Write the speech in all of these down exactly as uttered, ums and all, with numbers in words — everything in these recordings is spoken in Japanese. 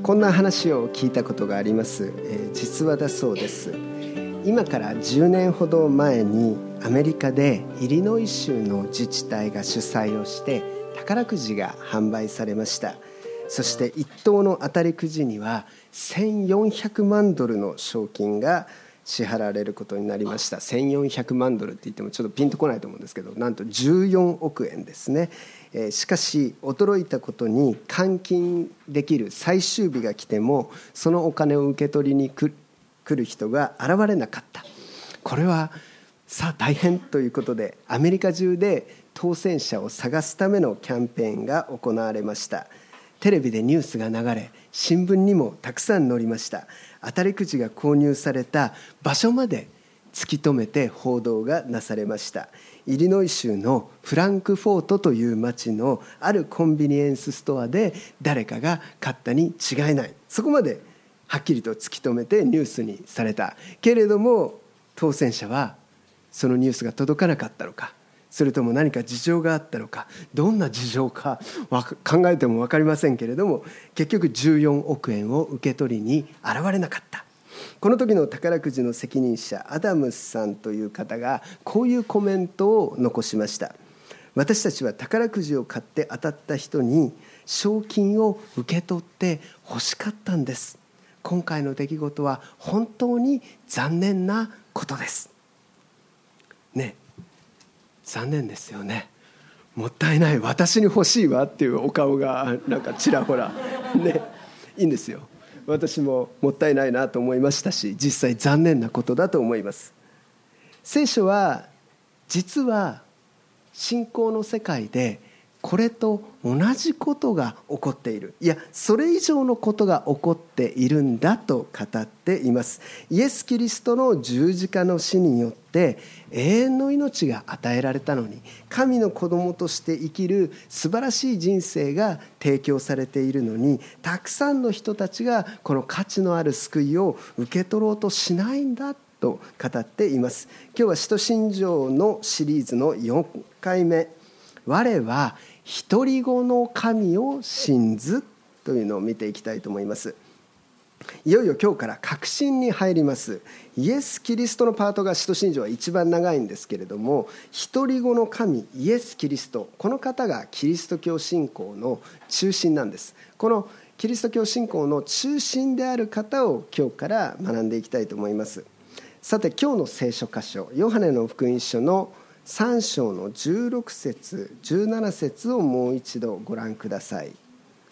こんな話を聞いたことがあります、えー、実話だそうです。今からじゅうねんほど前にアメリカでイリノイ州の自治体が主催をして宝くじが販売されました。そして一等の当たりくじにはせんよんひゃくまんドルの賞金が支払われることになりました。せんよんひゃくまんドルって言ってもちょっとピンとこないと思うんですけど、なんとじゅうよんおくえんですね。えー、しかし驚いたことに換金できる最終日が来てもそのお金を受け取りに来る人が現れなかった。これはさあ大変ということでアメリカ中で当選者を探すためのキャンペーンが行われました。テレビでニュースが流れ、新聞にもたくさん載りました。当たりくじが購入された場所まで突き止めて報道がなされました。イリノイ州のフランクフォートという町のあるコンビニエンスストアで誰かが買ったに違いない、そこまではっきりと突き止めてニュースにされたけれども、当選者はそのニュースが届かなかったのか、それとも何か事情があったのか、どんな事情か考えても分かりませんけれども、結局じゅうよんおくえんを受け取りに現れなかった。この時の宝くじの責任者アダムスさんという方がこういうコメントを残しました。私たちは宝くじを買って当たった人に賞金を受け取って欲しかったんです。今回の出来事は本当に残念なことですね。残念ですよね。もったいない、私に欲しいわっていうお顔がなんかちらほらね、いいんですよ。私ももったいないなと思いましたし、実際残念なことだと思います。聖書は実は信仰の世界でこれと同じことが起こっている、いやそれ以上のことが起こっているんだと語っています。イエス・キリストの十字架の死によって永遠の命が与えられたのに、神の子供として生きる素晴らしい人生が提供されているのに、たくさんの人たちがこの価値のある救いを受け取ろうとしないんだと語っています。今日は使徒信条のシリーズのよんかいめ、我は独り子の神を信ずというのを見ていきたいと思います。いよいよ今日から確信に入ります。イエス・キリストのパートが使徒信条は一番長いんですけれども、独り子の神イエス・キリスト、この方がキリスト教信仰の中心なんです。このキリスト教信仰の中心である方を今日から学んでいきたいと思います。さて今日の聖書箇所、ヨハネの福音書のさん章のじゅうろく節じゅうなな節をもう一度ご覧ください。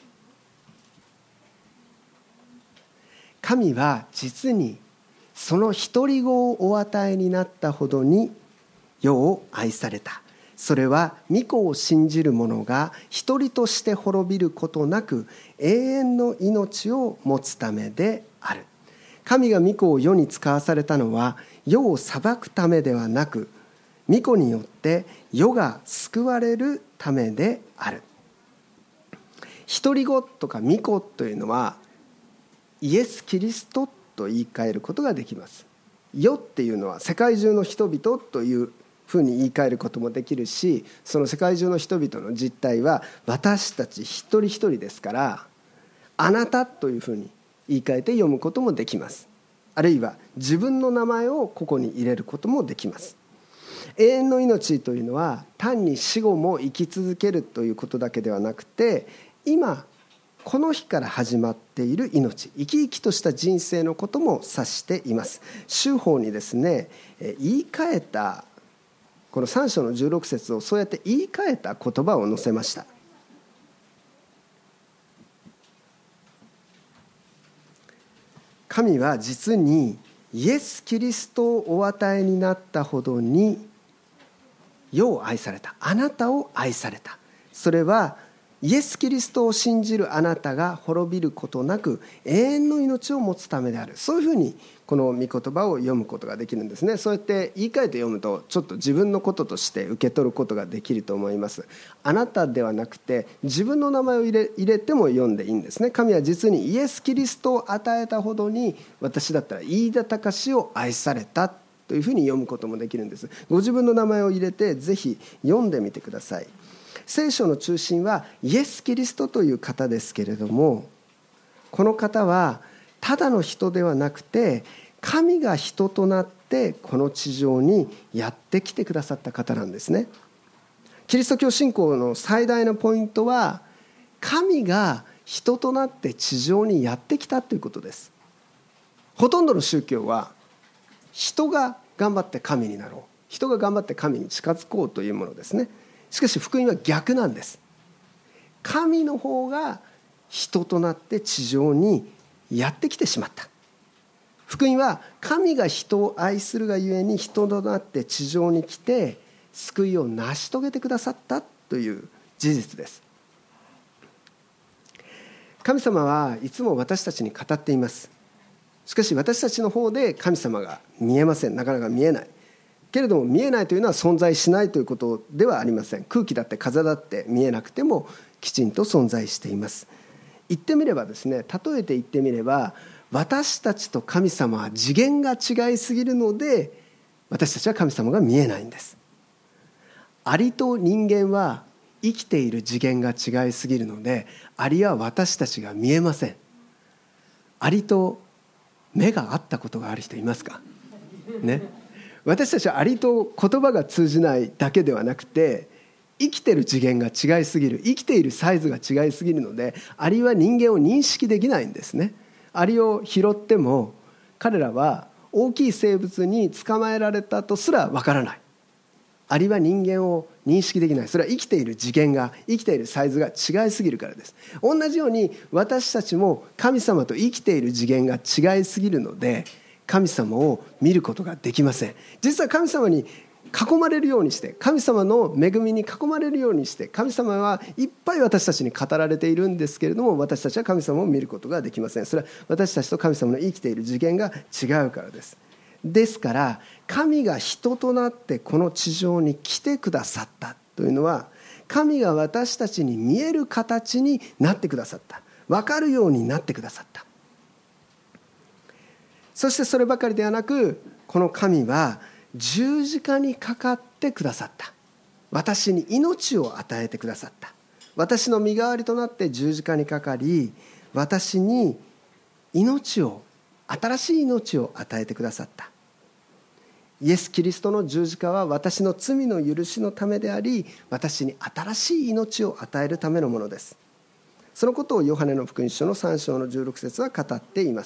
神は実にその独り子をお与えになったほどに世を愛された。それは御子を信じる者が一人として滅びることなく永遠の命を持つためである。神が御子を世に使わされたのは世を裁くためではなく、御子によって世が救われるためである。独り子とか御子というのはイエス・キリストと言い換えることができます。世っていうのは世界中の人々というふうに言い換えることもできるし、その世界中の人々の実態は私たち一人一人ですから、あなたというふうに言い換えて読むこともできます。あるいは自分の名前をここに入れることもできます。永遠の命というのは単に死後も生き続けるということだけではなくて、今この日から始まっている命、生き生きとした人生のことも指しています。修法にですね、言い換えたこのさん章のじゅうろく節をそうやって言い換えた言葉を載せました。神は実にイエス・キリストをお与えになったほどに世を愛された。あなたを愛された。それはイエス・キリストを信じるあなたが滅びることなく永遠の命を持つためである。そういうふうにこの御言葉を読むことができるんですね。そうやって言い換えて読むとちょっと自分のこととして受け取ることができると思います。あなたではなくて自分の名前を入れ、入れても読んでいいんですね。神は実にイエス・キリストを与えたほどに私だったら飯田隆を愛されたというふうに読むこともできるんです。ご自分の名前を入れてぜひ読んでみてください。聖書の中心はイエス・キリストという方ですけれども、 この方はただの人ではなくて、神が人となってこの地上にやってきてくださった方なんですね。キリスト教信仰の最大のポイントは、神が人となって地上にやってきたということです。ほとんどの宗教は人が頑張って神になろう、人が頑張って神に近づこうというものですね。しかし福音は逆なんです。神の方が人となって地上にやってきてしまった。福音は神が人を愛するがゆえに人となって地上に来て救いを成し遂げてくださったという事実です。神様はいつも私たちに語っています。しかし私たちの方で神様が見えません。なかなか見えない。けれども見えないというのは存在しないということではありません。空気だって風だって見えなくてもきちんと存在しています。言ってみればですね、例えて言ってみれば、私たちと神様は次元が違いすぎるので、私たちは神様が見えないんです。アリと人間は生きている次元が違いすぎるので、アリは私たちが見えません。アリと目が合ったことがある人いますかね。私たちはアリと言葉が通じないだけではなくて、生きている次元が違いすぎる、生きているサイズが違いすぎるので、アリは人間を認識できないんですね。アリを拾っても彼らは大きい生物に捕まえられたとすらわからない。アリは人間を認識できない。それは生きている次元が、生きているサイズが違いすぎるからです。同じように私たちも神様と生きている次元が違いすぎるので、神様を見ることができません。実は神様に囲まれるようにして、神様の恵みに囲まれるようにして、神様はいっぱい私たちに語られているんですけれども、私たちは神様を見ることができません。それは私たちと神様の生きている次元が違うからです。ですから神が人となってこの地上に来てくださったというのは、神が私たちに見える形になってくださった、分かるようになってくださった。そしてそればかりではなく、この神は十字架にかかってくださった。私に命を与えてくださった。私の身代わりとなって十字架にかかり、私に命を、新しい命を与えてくださった。イエス・キリストの十字架は私の罪の許しのためであり、私に新しい命を与えるためのものです。そのことをヨハネの福音書のさん章のじゅうろく節は語っています。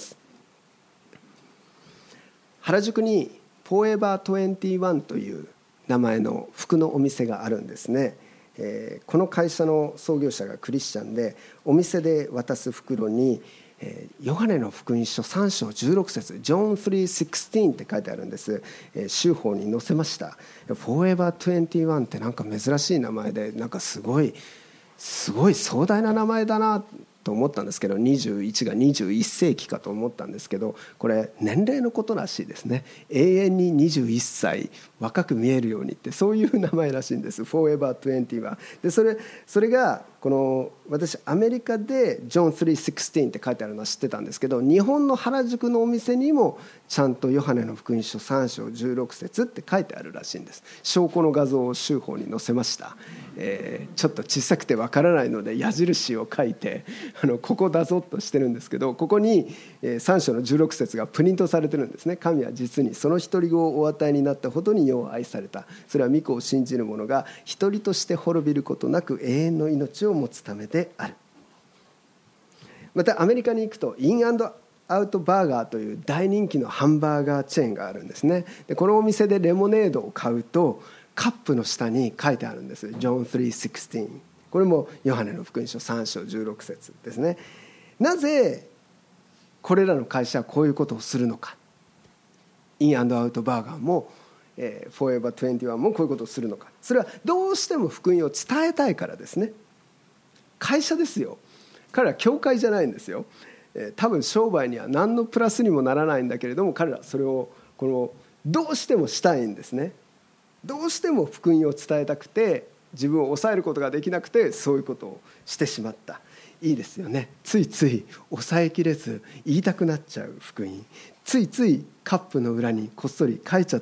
原宿にフォーエバーにじゅういちという名前の服のお店があるんですね。えー、この会社の創業者がクリスチャンで、お店で渡す袋にえー、ヨハネの福音書さん章じゅうろく節、ジョンさんじゅうろくって書いてあるんです。えー、州法に載せました。フォーエバーにじゅういちってなんか珍しい名前で、なんかすごいすごい壮大な名前だなと思ったんですけど、にじゅういちがにじゅういっ世紀かと思ったんですけど、これ年齢のことらしいですね。永遠ににじゅういっさい若く見えるようにって、そういう名前らしいんです。フォーエバーにじゅういちで、それそれがこの私アメリカでジョンさんじゅうろくって書いてあるのは知ってたんですけど、日本の原宿のお店にもちゃんとヨハネの福音書さん章じゅうろく節って書いてあるらしいんです。証拠の画像を州法に載せました。えー、ちょっと小さくてわからないので矢印を書いて、あのここだぞとしてるんですけど、ここにさん章のじゅうろく節がプリントされてるんですね。神は実にその一人子をお与えになったほどに世を愛された。それは御子を信じる者が一人として滅びることなく永遠の命を持つためである。またアメリカに行くとインアンドアウトバーガーという大人気のハンバーガーチェーンがあるんですね。でこのお店でレモネードを買うとカップの下に書いてあるんです。ジョンさんじゅうろく。これもヨハネの福音書さん章じゅうろく節ですね。なぜこれらの会社はこういうことをするのか。インアンドアウトバーガーも、えー、フォーエバーにじゅういちもこういうことをするのか。それはどうしても福音を伝えたいからですね。会社ですよ。彼ら教会じゃないんですよ。えー、多分商売には何のプラスにもならないんだけれども、彼らそれをこのどうしてもしたいんですね。どうしても福音を伝えたくて、自分を抑えることができなくてそういうことをしてしまった。いいですよね。ついつい抑えきれず言いたくなっちゃう福音、ついついカップの裏にこっそり書いちゃった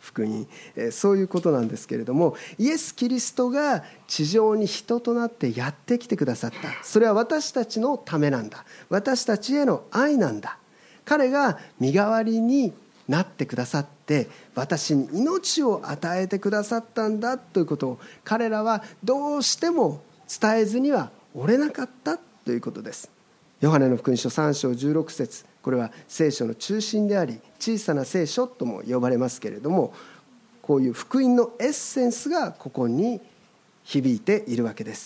福音、えー、そういうことなんですけれども、イエス・キリストが地上に人となってやってきてくださった。それは私たちのためなんだ。私たちへの愛なんだ。彼が身代わりになってくださって、私に命を与えてくださったんだということを彼らはどうしても伝えずにはおれなかったということです。ヨハネの福音書さん章じゅうろく節、これは聖書の中心であり小さな聖書とも呼ばれますけれども、こういう福音のエッセンスがここに響いているわけです。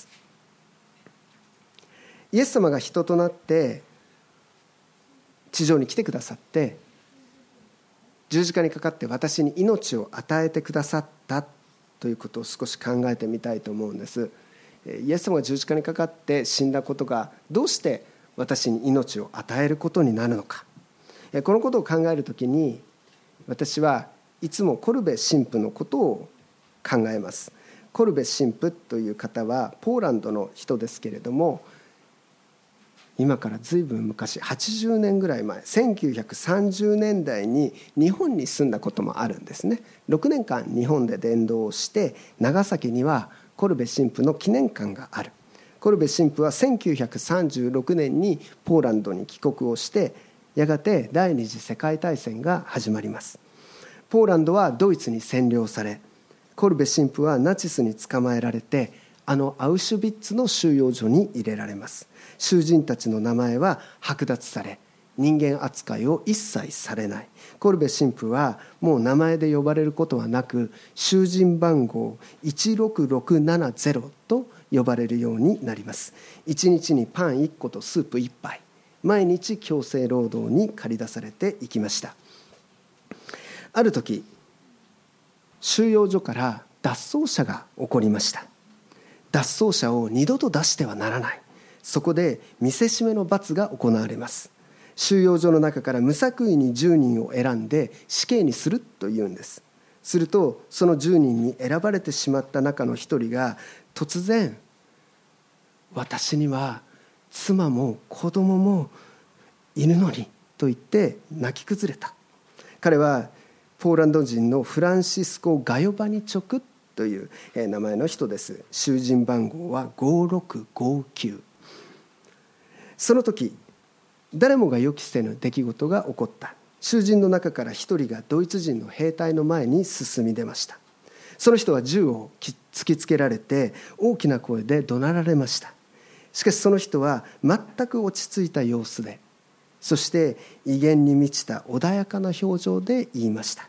イエス様が人となって地上に来てくださって、十字架にかかって私に命を与えてくださったということを少し考えてみたいと思うんです。イエス様が十字架にかかって死んだことがどうして私に命を与えることになるのか、このことを考えるときに私はいつもコルベ神父のことを考えます。コルベ神父という方はポーランドの人ですけれども、今からずいぶん昔、はちじゅうねんぐらい前、せんきゅうひゃくさんじゅうねんだいに日本に住んだこともあるんですね。ろくねんかん日本で伝道をして、長崎にはコルベ神父の記念館がある。コルベ神父はせんきゅうひゃくさんじゅうろくねんにポーランドに帰国をして、やがて第二次世界大戦が始まります。ポーランドはドイツに占領され、コルベ神父はナチスに捕まえられて、あのアウシュビッツの収容所に入れられます。囚人たちの名前は剥奪され、人間扱いを一切されない。コルベ神父はもう名前で呼ばれることはなく、囚人番号いちろくろくななゼロと呼ばれるようになります。いちにちにパンいっことスープいっぱい、毎日強制労働に駆り出されていきました。ある時、収容所から脱走者が起こりました。脱走者を二度と出してはならない。そこで見せしめの罰が行われます。収容所の中から無作為にじゅうにんを選んで死刑にするというんです。するとそのじゅうにんに選ばれてしまった中の一人が突然、私には妻も子供もいるのにと言って泣き崩れた。彼はポーランド人のフランシスコ・ガヨバニチョクという名前の人です。囚人番号はごろくごきゅう。その時、誰もが予期せぬ出来事が起こった。囚人の中から一人がドイツ人の兵隊の前に進み出ました。その人は銃を突きつけられて大きな声で怒鳴られました。しかしその人は全く落ち着いた様子で、そして威厳に満ちた穏やかな表情で言いました。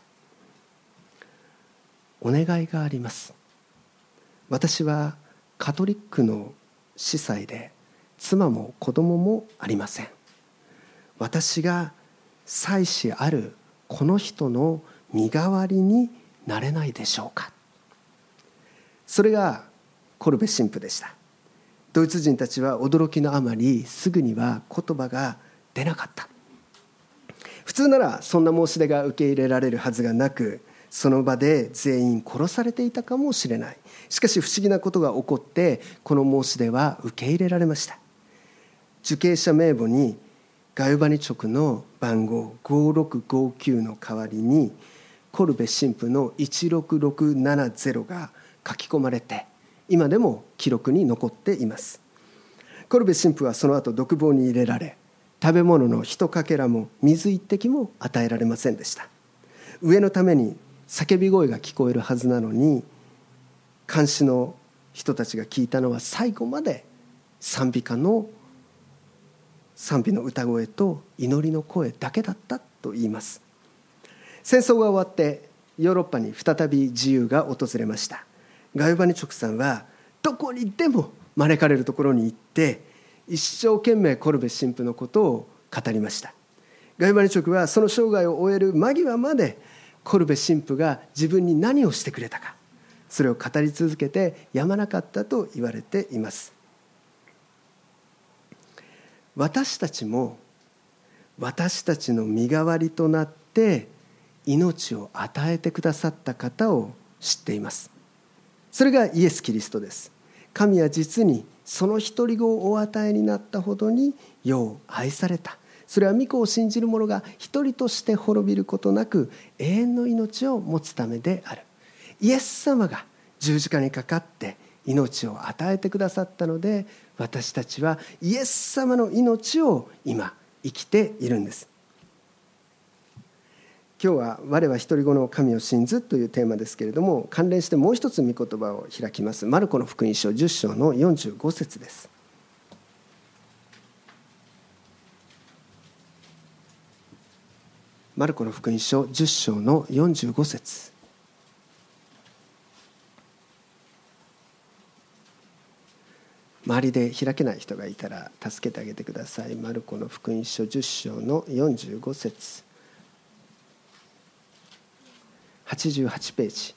お願いがあります。私はカトリックの司祭で、妻も子供もありません。私が祭司あるこの人の身代わりになれないでしょうか。それがコルベ神父でした。ドイツ人たちは驚きのあまりすぐには言葉が出なかった。普通ならそんな申し出が受け入れられるはずがなく、その場で全員殺されていたかもしれない。しかし不思議なことが起こって、この申し出は受け入れられました。受刑者名簿にガヨバニチョクの番号ごろくごきゅうの代わりにコルベ神父のいちろくろくななゼロが書き込まれて、今でも記録に残っています。コルベ神父はその後独房に入れられ、食べ物のひとかけらも水一滴も与えられませんでした。上のために叫び声が聞こえるはずなのに、監視の人たちが聞いたのは最後まで賛美歌の賛美の歌声と祈りの声だけだったと言います。戦争が終わってヨーロッパに再び自由が訪れました。ガヨバニチョクさんはどこにでも招かれるところに行って、一生懸命コルベ神父のことを語りました。ガヨバニチョクはその生涯を終える間際までコルベ神父が自分に何をしてくれたか、それを語り続けてやまなかったと言われています。私たちも私たちの身代わりとなって命を与えてくださった方を知っています。それがイエス・キリストです。神は実にその一人子をお与えになったほどに世を愛された。 それは御子を信じる者が一人として滅びることなく永遠の命を持つためである。イエス様が十字架にかかって命を与えてくださったので、私たちはイエス様の命を今生きているんです。今日は我は一人子の神を信ずというテーマですけれども、関連してもう一つ御言葉を開きます。マルコの福音書じゅっ章のよんじゅうご節です。マルコの福音書じゅっ章のよんじゅうご節。周りで開けない人がいたら助けてあげてください。マルコの福音書じゅっ章のよんじゅうご節、はちじゅうはちページ。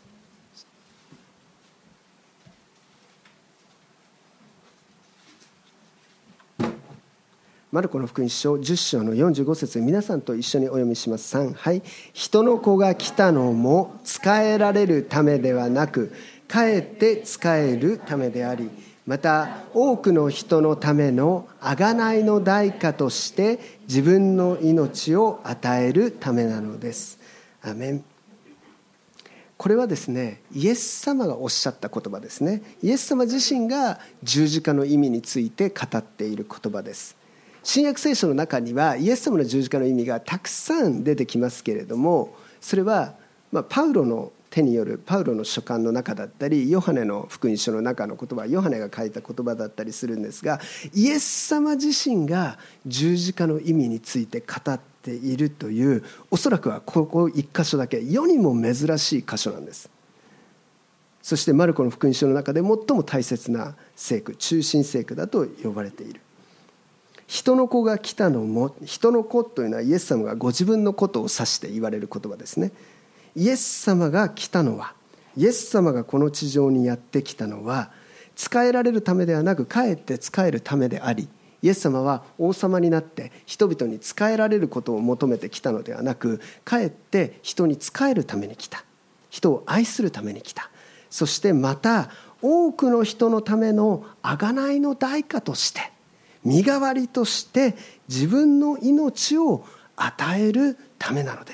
マルコの福音書じゅっ章のよんじゅうご節、皆さんと一緒にお読みします。さん、はい。人の子が来たのも仕えられるためではなく、かえって仕えるためであり、また多くの人のための贖いの代価として自分の命を与えるためなのです。アメン。これはですね、イエス様がおっしゃった言葉ですね。イエス様自身が十字架の意味について語っている言葉です。新約聖書の中にはイエス様の十字架の意味がたくさん出てきますけれども、それはまあパウロの手によるパウロの書簡の中だったり、ヨハネの福音書の中の言葉、ヨハネが書いた言葉だったりするんですが、イエス様自身が十字架の意味について語っているという、おそらくはここ一箇所だけ、世にも珍しい箇所なんです。そしてマルコの福音書の中で最も大切な聖句、中心聖句だと呼ばれている。人の子が来たのも、人の子というのはイエス様がご自分のことを指して言われる言葉ですね。イエス様が来たのは、イエス様がこの地上にやってきたのは、仕えられるためではなく、かえって仕えるためであり、イエス様は王様になって人々に仕えられることを求めてきたのではなく、かえって人に仕えるために来た。人を愛するために来た。そしてまた多くの人のための贖いの代価として、身代わりとして自分の命を与えるためなのです。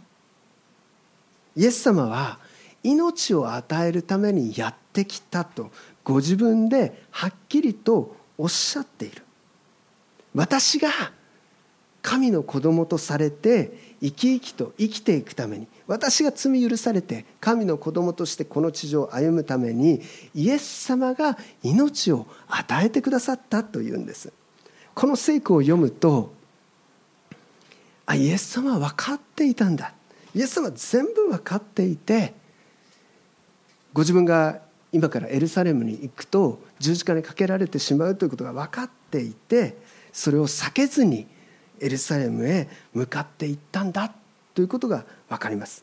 イエス様は命を与えるためにやってきたとご自分ではっきりとおっしゃっている。私が神の子供とされて生き生きと生きていくために、私が罪許されて神の子供としてこの地上を歩むために、イエス様が命を与えてくださったというんです。この聖句を読むと、あ、イエス様は分かっていたんだ、イエス様は全部分かっていて、ご自分が今からエルサレムに行くと十字架にかけられてしまうということが分かっていて、それを避けずにエルサレムへ向かっていったんだということが分かります。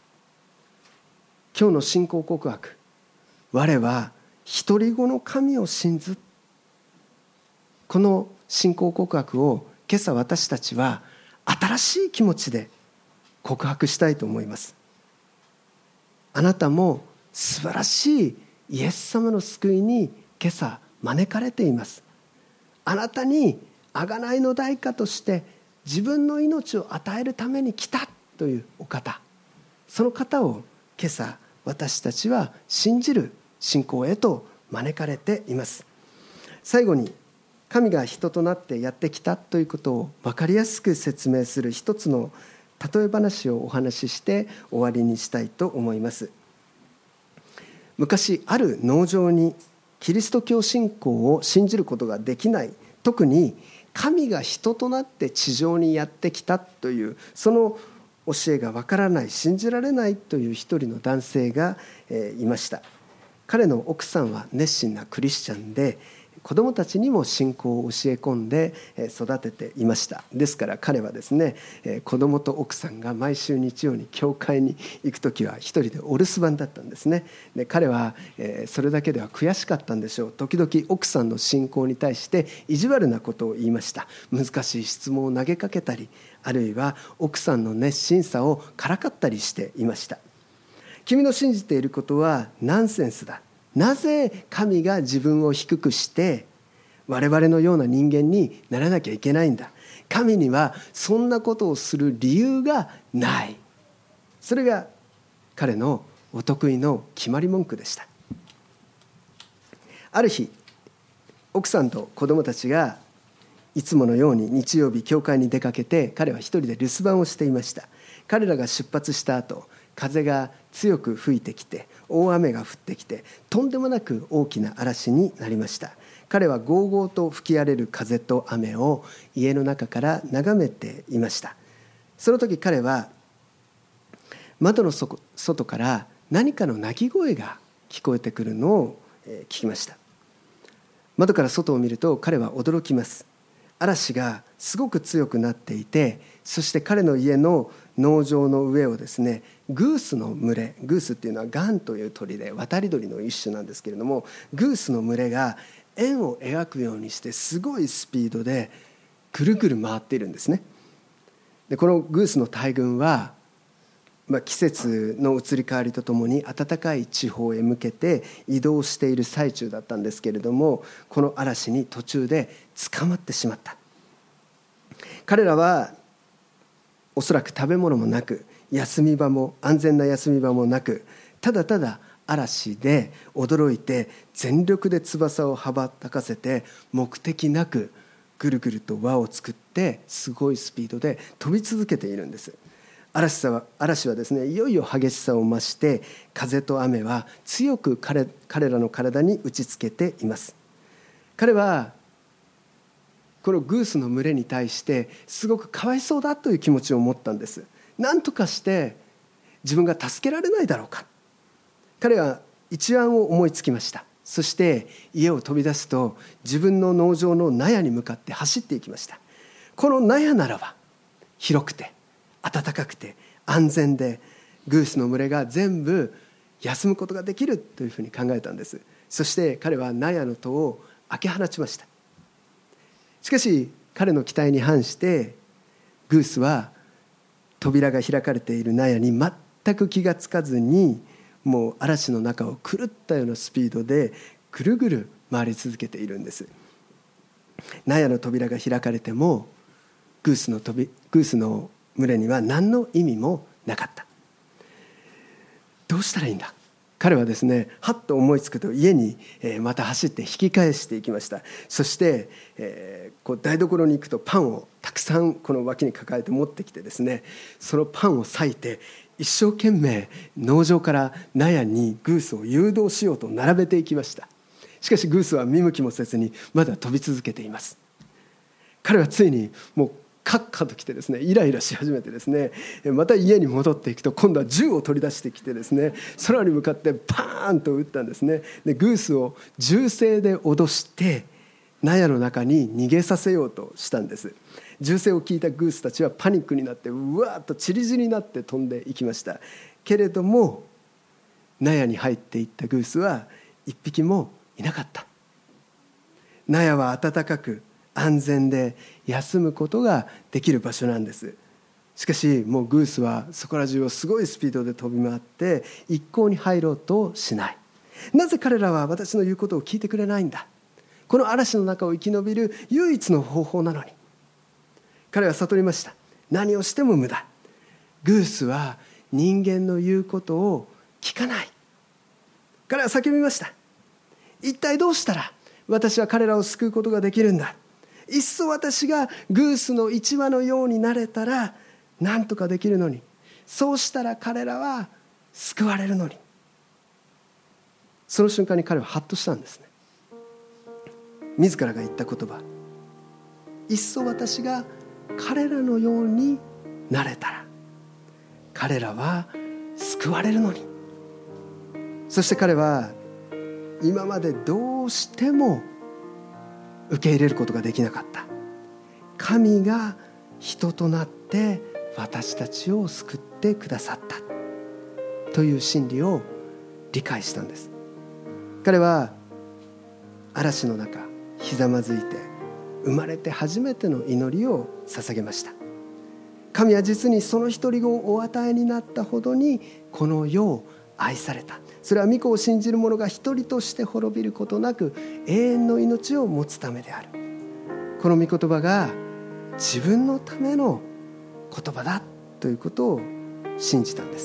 今日の信仰告白、我は一人子の神を信ず、この信仰告白を今朝私たちは新しい気持ちで告白したいと思います。あなたも素晴らしいイエス様の救いに今朝招かれています。あなたに贖いの代価として自分の命を与えるために来たというお方、その方を今朝私たちは信じる信仰へと招かれています。最後に、神が人となってやってきたということを分かりやすく説明する一つの例え話をお話しして終わりにしたいと思います。昔、ある農場にキリスト教信仰を信じることができない、特に神が人となって地上にやってきたというその教えがわからない、信じられないという一人の男性がいました。彼の奥さんは熱心なクリスチャンで、子どもたちにも信仰を教え込んで育てていました。ですから彼はですね、子どもと奥さんが毎週日曜に教会に行くときは一人でお留守番だったんですね。で、彼はそれだけでは悔しかったんでしょう。時々奥さんの信仰に対して意地悪なことを言いました。難しい質問を投げかけたり、あるいは奥さんの熱心さをからかったりしていました。君の信じていることはナンセンスだ。なぜ神が自分を低くして我々のような人間にならなきゃいけないんだ。 神にはそんなことをする理由がない。それが彼のお得意の決まり文句でした。ある日、奥さんと子供たちがいつものように日曜日教会に出かけて、彼は一人で留守番をしていました。彼らが出発した後、風が強く吹いてきて、大雨が降ってきて、とんでもなく大きな嵐になりました。彼はゴーゴーと吹き荒れる風と雨を家の中から眺めていました。その時彼は窓の外から何かの鳴き声が聞こえてくるのを聞きました。窓から外を見ると彼は驚きます。嵐がすごく強くなっていて、そして彼の家の農場の上をですね、グースの群れ、グースっていうのはガンという鳥で渡り鳥の一種なんですけれども、グースの群れが円を描くようにしてすごいスピードでくるくる回っているんですね。でこのグースの大群は、まあ、季節の移り変わりとともに暖かい地方へ向けて移動している最中だったんですけれども、この嵐に途中で捕まってしまった。彼らはおそらく食べ物もなく、休み場も安全な休み場もなく、ただただ嵐で驚いて全力で翼を羽ばたかせて、目的なくぐるぐると輪を作ってすごいスピードで飛び続けているんです。嵐さは、嵐はですね、いよいよ激しさを増して、風と雨は強く 彼, 彼らの体に打ちつけています。彼はこのグースの群れに対してすごくかわいそうだという気持ちを持ったんです。何とかして自分が助けられないだろうか。彼は一案を思いつきました。そして家を飛び出すと、自分の農場の納屋に向かって走っていきました。この納屋ならば広くて暖かくて安全で、グースの群れが全部休むことができるというふうに考えたんです。そして彼は納屋の戸を開け放ちました。しかし彼の期待に反して、グースは扉が開かれている納屋に全く気がつかずに、もう嵐の中を狂ったようなスピードでぐるぐる回り続けているんです。納屋の扉が開かれても、グースの飛びグースの群れには何の意味もなかった。どうしたらいいんだ。彼はですね、はっと思いつくと家にまた走って引き返していきました。そして、えー、こう台所に行くとパンをたくさんこの脇に抱えて持ってきてですね、そのパンを裂いて一生懸命農場から納屋にグースを誘導しようと並べていきました。しかしグースは見向きもせずにまだ飛び続けています。彼はついにもうカッカと来てですね、イライラし始めてですね、また家に戻っていくと、今度は銃を取り出してきてですね、空に向かってパーンと撃ったんですね。でグースを銃声で脅して納屋の中に逃げさせようとしたんです。銃声を聞いたグースたちはパニックになって、うわーっと散り散りになって飛んでいきました。けれども納屋に入っていったグースは一匹もいなかった。納屋は暖かく安全で休むことができる場所なんです。しかしもうグースはそこら中をすごいスピードで飛び回って一向に入ろうとしない。なぜ彼らは私の言うことを聞いてくれないんだ。この嵐の中を生き延びる唯一の方法なのに。彼は悟りました。何をしても無駄。グースは人間の言うことを聞かない。彼は叫びました。一体どうしたら私は彼らを救うことができるんだ。いっそ私がグースの一羽のようになれたら何とかできるのに、そうしたら彼らは救われるのに。その瞬間に彼はハッとしたんですね。自らが言った言葉、いっそ私が彼らのようになれたら彼らは救われるのに。そして彼は今までどうしても受け入れることができなかった神が人となって私たちを救ってくださったという真理を理解したんです。彼は嵐の中ひざまずいて生まれて初めての祈りを捧げました。神は実にその一人子をお与えになったほどにこの世を愛された。それは御子を信じる者が一人として滅びることなく永遠の命を持つためである。この御言葉が自分のための言葉だということを信じたんです。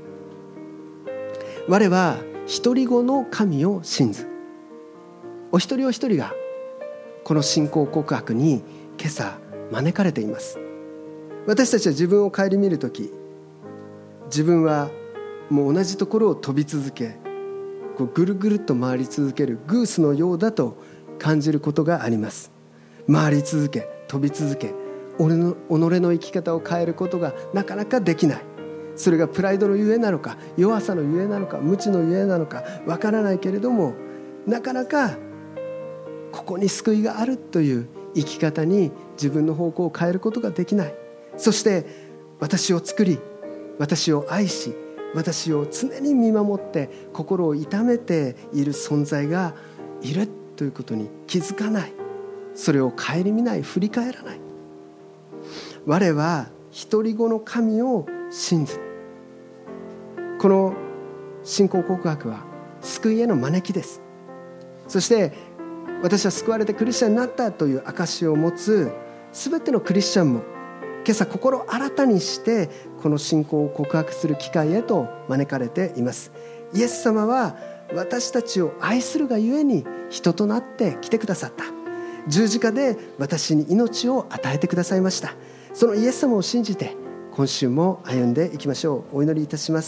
我は独り子の神を信ず。お一人お一人がこの信仰告白に今朝招かれています。私たちは自分を顧みるとき、自分はもう同じところを飛び続け、こうぐるぐるっと回り続けるグースのようだと感じることがあります。回り続け、飛び続け、俺の己の生き方を変えることがなかなかできない。それがプライドのゆえなのか、弱さのゆえなのか、無知のゆえなのかわからないけれども、なかなかここに救いがあるという生き方に自分の方向を変えることができない。そして私を作り、私を愛し、私を常に見守って心を痛めている存在がいるということに気づかない。それを顧みない、振り返らない。我は独り子の神を信ず。この信仰告白は救いへの招きです。そして私は救われてクリスチャンになったという証を持つすべてのクリスチャンも今朝心を新たにしてこの信仰を告白する機会へと招かれています。イエス様は私たちを愛するがゆえに人となって来てくださった。十字架で私に命を与えてくださいました。そのイエス様を信じて今週も歩んでいきましょう。お祈りいたします。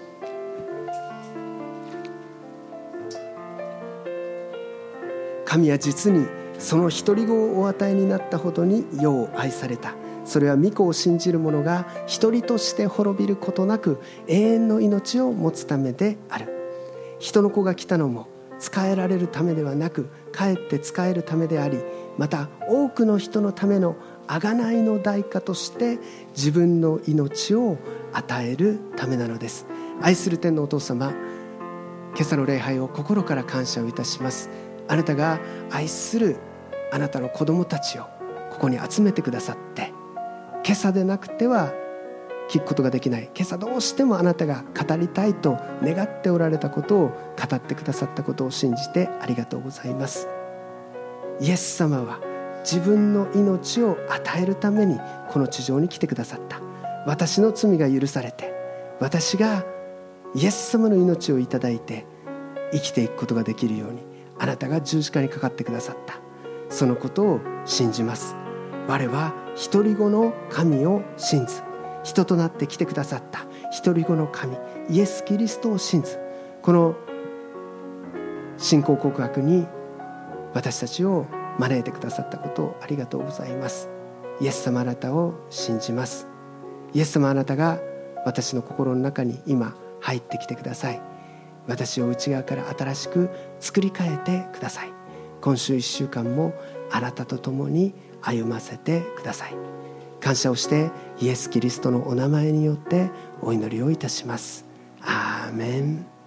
神は実にその独り子をお与えになったほどに世を愛された。それは御子を信じる者が一人として滅びることなく永遠の命を持つためである。人の子が来たのも仕えられるためではなく、かえって仕えるためであり、また多くの人のための贖いの代価として自分の命を与えるためなのです。愛する天のお父様、今朝の礼拝を心から感謝をいたします。あなたが愛するあなたの子供たちをここに集めてくださって、今朝でなくては聞くことができない、今朝どうしてもあなたが語りたいと願っておられたことを語ってくださったことを信じてありがとうございます。イエス様は自分の命を与えるためにこの地上に来てくださった。私の罪が許されて、私がイエス様の命をいただいて生きていくことができるように、あなたが十字架にかかってくださった。そのことを信じます。我は独り子の神を信ず。人となって来てくださった独り子の神イエス・キリストを信ず。この信仰告白に私たちを招いてくださったことをありがとうございます。イエス様、あなたを信じます。イエス様、あなたが私の心の中に今入ってきてください。私を内側から新しく作り変えてください。今週一週間もあなたと共に歩ませてください。感謝をしてイエス・キリストのお名前によってお祈りをいたします。アーメン。